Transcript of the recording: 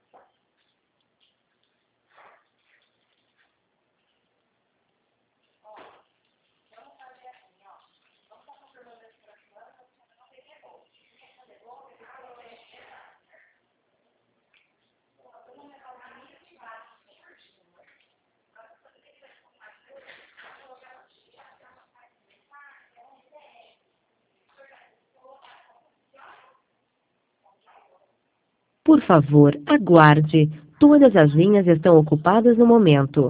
Por favor, aguarde. Todas as linhas estão ocupadas no momento.